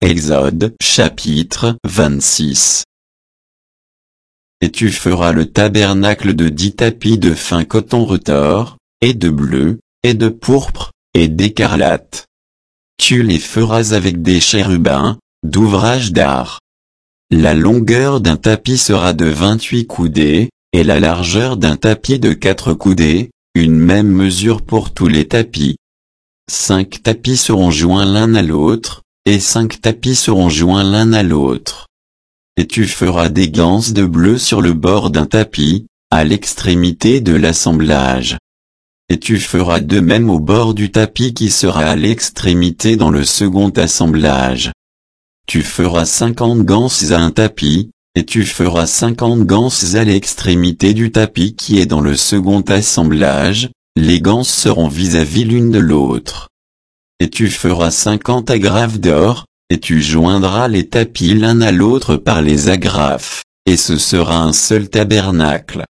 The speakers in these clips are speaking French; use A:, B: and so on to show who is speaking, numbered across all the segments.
A: Exode chapitre 26. Et tu feras le tabernacle de 10 tapis de fin coton retors, et de bleu, et de pourpre, et d'écarlate. Tu les feras avec des chérubins, d'ouvrage d'art. La longueur d'un tapis sera de 28 coudées, et la largeur d'un tapis de 4 coudées, une même mesure pour tous les tapis. 5 tapis seront joints l'un à l'autre, et 5 tapis seront joints l'un à l'autre. Et tu feras des ganses de bleu sur le bord d'un tapis, à l'extrémité de l'assemblage. Et tu feras de même au bord du tapis qui sera à l'extrémité dans le second assemblage. Tu feras 50 ganses à un tapis, et tu feras 50 ganses à l'extrémité du tapis qui est dans le second assemblage, les ganses seront vis-à-vis l'une de l'autre. Et tu feras 50 agrafes d'or, et tu joindras les tapis l'un à l'autre par les agrafes, et ce sera un seul tabernacle.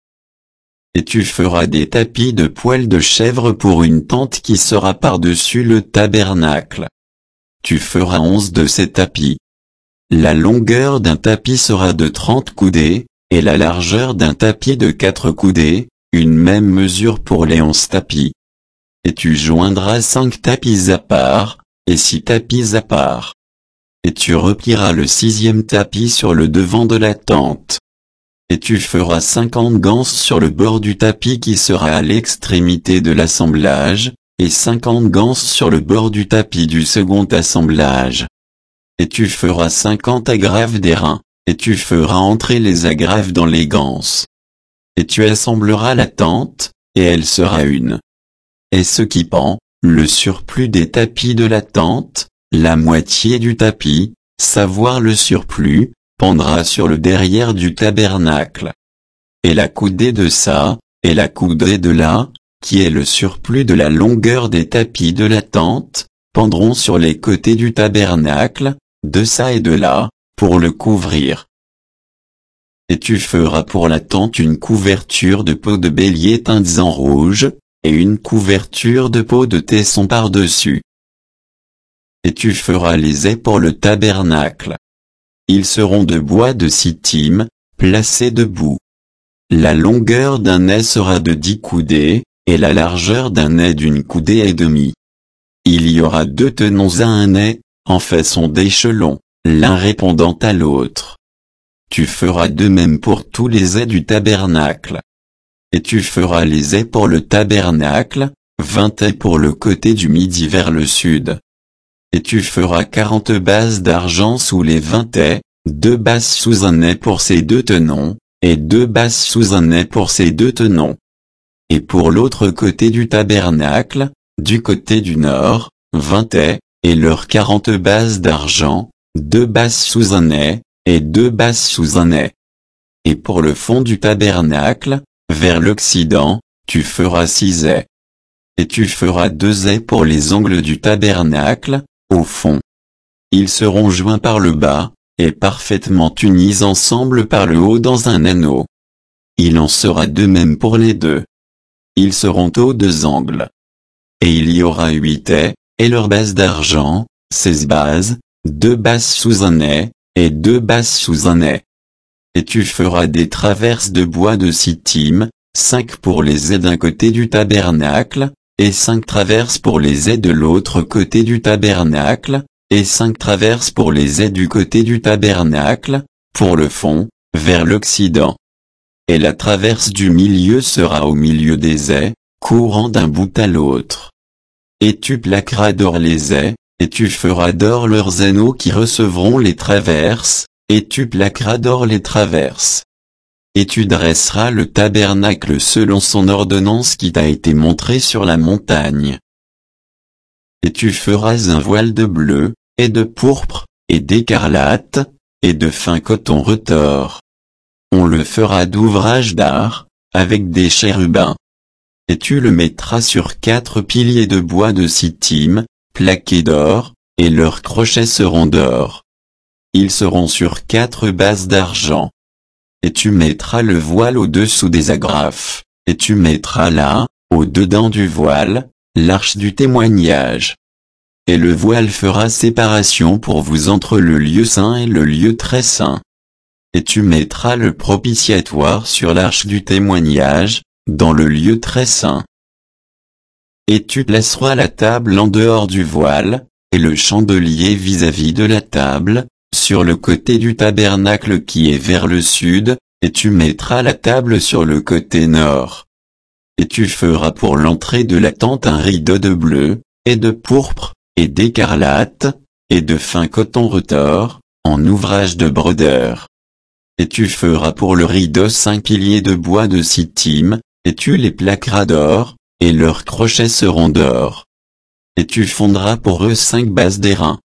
A: Et tu feras des tapis de poil de chèvre pour une tente qui sera par-dessus le tabernacle. Tu feras 11 de ces tapis. La longueur d'un tapis sera de 30 coudées, et la largeur d'un tapis de 4 coudées, une même mesure pour les 11 tapis. Et tu joindras 5 tapis à part, et 6 tapis à part. Et tu replieras le 6e tapis sur le devant de la tente. Et tu feras 50 ganses sur le bord du tapis qui sera à l'extrémité de l'assemblage, et 50 ganses sur le bord du tapis du second assemblage. Et tu feras 50 agrafes d'airain, et tu feras entrer les agrafes dans les ganses. Et tu assembleras la tente, et elle sera une. Et ce qui pend, le surplus des tapis de la tente, la moitié du tapis, savoir le surplus, pendra sur le derrière du tabernacle. Et la coudée de ça, et la coudée de là, qui est le surplus de la longueur des tapis de la tente, pendront sur les côtés du tabernacle, de ça et de là, pour le couvrir. Et tu feras pour la tente une couverture de peau de bélier teintes en rouge, et une couverture de peau de tesson par-dessus. Et tu feras les ais pour le tabernacle. Ils seront de bois de sittim, placés debout. La longueur d'un ais sera de 10 coudées, et la largeur d'un ais d'une coudée et demie. Il y aura 2 tenons à un ais, en façon d'échelon, l'un répondant à l'autre. Tu feras de même pour tous les ais du tabernacle. Et tu feras les ais pour le tabernacle, 20 ais pour le côté du midi vers le sud. Et tu feras 40 bases d'argent sous les 20 ais, 2 bases sous un ais pour ces 2 tenons, et 2 bases sous un ais pour ces 2 tenons. Et pour l'autre côté du tabernacle, du côté du nord, 20 ais, et leurs 40 bases d'argent, 2 bases sous un ais, et 2 bases sous un ais. Et pour le fond du tabernacle, vers l'occident, tu feras 6 ais. Et tu feras 2 ais pour les angles du tabernacle, au fond. Ils seront joints par le bas, et parfaitement unis ensemble par le haut dans un anneau. Il en sera de même pour les deux. Ils seront aux 2 angles. Et il y aura 8 ais, et leurs bases d'argent, 16 bases, 2 bases sous un ais, et 2 bases sous un ais. Et tu feras des traverses de bois de sittim, 5 pour les ais d'un côté du tabernacle, et 5 traverses pour les ais de l'autre côté du tabernacle, et 5 traverses pour les ais du côté du tabernacle, pour le fond, vers l'occident. Et la traverse du milieu sera au milieu des ais, courant d'un bout à l'autre. Et tu plaqueras d'or les ais, et tu feras d'or leurs anneaux qui recevront les traverses, et tu plaqueras d'or les traverses. Et tu dresseras le tabernacle selon son ordonnance qui t'a été montrée sur la montagne. Et tu feras un voile de bleu, et de pourpre, et d'écarlate, et de fin coton retors. On le fera d'ouvrage d'art, avec des chérubins. Et tu le mettras sur 4 piliers de bois de sittim, plaqués d'or, et leurs crochets seront d'or. Ils seront sur 4 bases d'argent. Et tu mettras le voile au-dessous des agrafes, et tu mettras là, au dedans du voile, l'arche du témoignage. et le voile fera séparation pour vous entre le lieu saint et le lieu très saint. Et tu mettras le propitiatoire sur l'arche du témoignage, dans le lieu très saint. Et tu placeras la table en dehors du voile, et le chandelier vis-à-vis de la table, sur le côté du tabernacle qui est vers le sud, et tu mettras la table sur le côté nord. Et tu feras pour l'entrée de la tente un rideau de bleu, et de pourpre, et d'écarlate, et de fin coton retors, en ouvrage de brodeur. Et tu feras pour le rideau 5 piliers de bois de sittim, et tu les plaqueras d'or, et leurs crochets seront d'or. Et tu fondras pour eux 5 bases d'airain.